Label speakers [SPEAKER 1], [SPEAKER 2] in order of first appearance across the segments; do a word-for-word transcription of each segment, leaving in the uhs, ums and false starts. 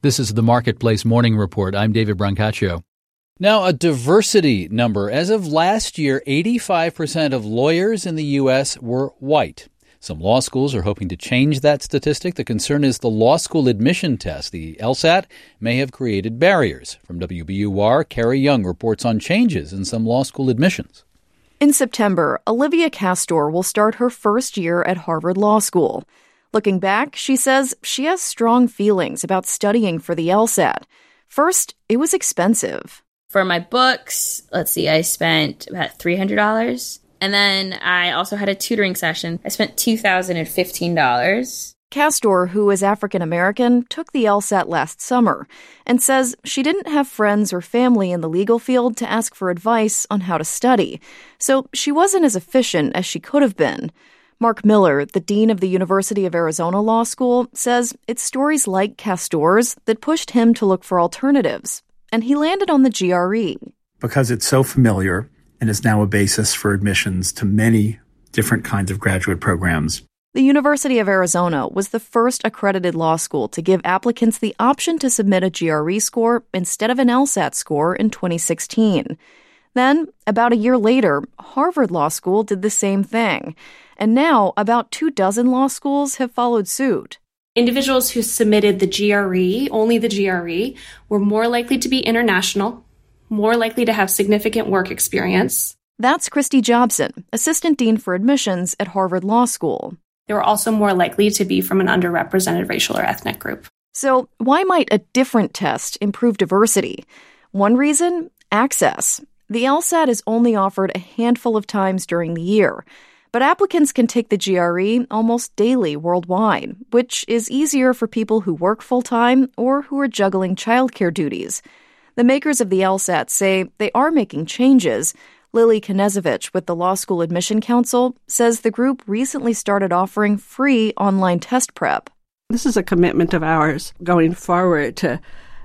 [SPEAKER 1] This is the Marketplace Morning Report. I'm David Brancaccio. Now, a diversity number. As of last year, eighty-five percent of lawyers in the U S were white. Some law schools are hoping to change that statistic. The concern is the law school admission test, the LSAT, may have created barriers. From W B U R, Carrie Young reports on changes in some law school admissions.
[SPEAKER 2] In September, Olivia Castor will start her first year at Harvard Law School. Looking back, she says she has strong feelings about studying for the LSAT. First, it was expensive.
[SPEAKER 3] For my books, let's see, I spent about three hundred dollars. And then I also had a tutoring session. I spent two thousand fifteen dollars.
[SPEAKER 2] Castor, who is African-American, took the LSAT last summer and says she didn't have friends or family in the legal field to ask for advice on how to study, so she wasn't as efficient as she could have been. Mark Miller, the dean of the University of Arizona Law School, says it's stories like Castor's that pushed him to look for alternatives, and he landed on the G R E.
[SPEAKER 4] Because it's so familiar and is now a basis for admissions to many different kinds of graduate programs.
[SPEAKER 2] The University of Arizona was the first accredited law school to give applicants the option to submit a G R E score instead of an LSAT score in twenty sixteen. Then, about a year later, Harvard Law School did the same thing. And now, about two dozen law schools have followed suit.
[SPEAKER 5] Individuals who submitted the G R E, only the G R E, were more likely to be international, more likely to have significant work experience.
[SPEAKER 2] That's Christy Jobson, Assistant Dean for Admissions at Harvard Law School.
[SPEAKER 5] They were also more likely to be from an underrepresented racial or ethnic group.
[SPEAKER 2] So why might a different test improve diversity? One reason? Access. The LSAT is only offered a handful of times during the year, but applicants can take the G R E almost daily worldwide, which is easier for people who work full-time or who are juggling childcare duties. The makers of the LSAT say they are making changes. Lily Knezevich with the Law School Admission Council says the group recently started offering free online test prep.
[SPEAKER 6] This is a commitment of ours going forward to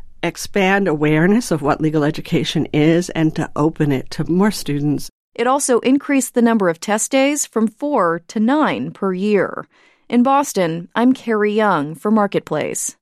[SPEAKER 6] expand awareness of what legal education is and to open it to more students.
[SPEAKER 2] It also increased the number of test days from four to nine per year. In Boston, I'm Carrie Young for Marketplace.